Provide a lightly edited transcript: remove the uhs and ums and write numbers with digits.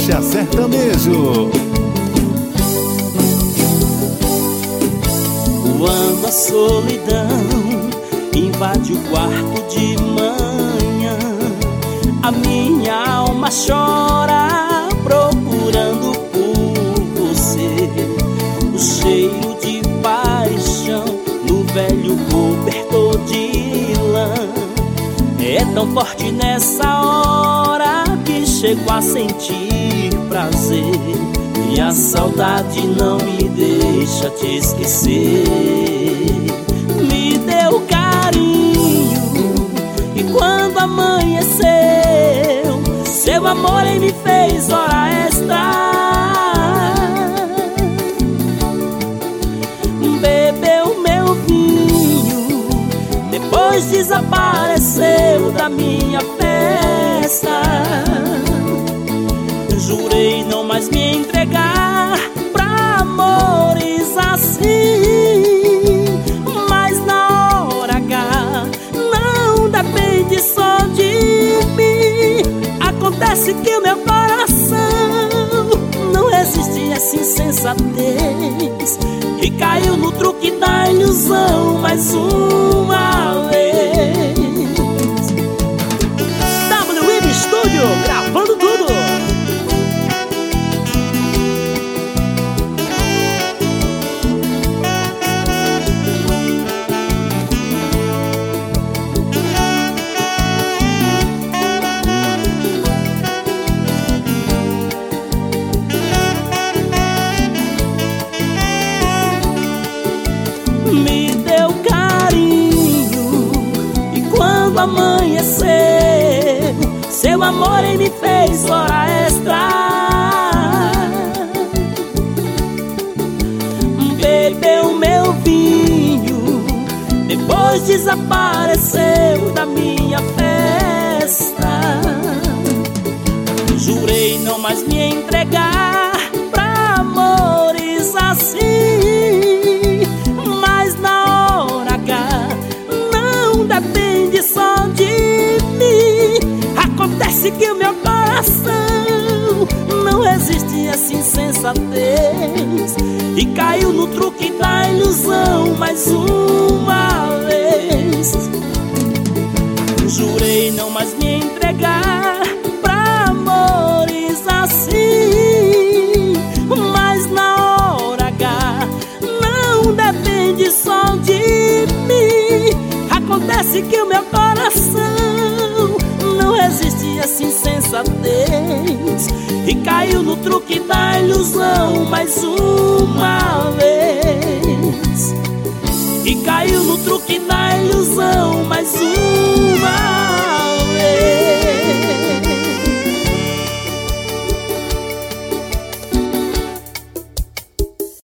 Marcha Sertanejo. Quando a solidão invade o quarto de manhã, a minha alma chora procurando por você. O cheiro de paixão no velho cobertor de lã é tão forte nessa hora que chego a sentir prazer. E a saudade não me deixa te esquecer. Me deu carinho e quando amanheceu, seu amor em me fez hora extra. Bebeu meu vinho, depois desapareceu da minha festa. Jurei não mais me entregar pra amores assim, mas na hora H não depende só de mim. Acontece que o meu coração não resiste a essa insensatez e caiu no truque da ilusão mais uma vez. WM Studio, gravando tudo. Me deu carinho e quando amanheceu, seu amor em me fez hora extra. Bebeu meu vinho, depois desapareceu da minha festa. Jurei não mais me entregar pra amores assim, mas na hora H não depende só de mim. Acontece que o meu coração não resiste a essa insensatez e caiu no truque da ilusão mais uma vez. Jurei não mais me entregar pra amores assim, mas na hora H não depende só de mim. Acontece que o meu coração não resiste a essa insensatez e caiu no truque da ilusão mais uma vez. E caiu no truque da ilusão mais uma vez.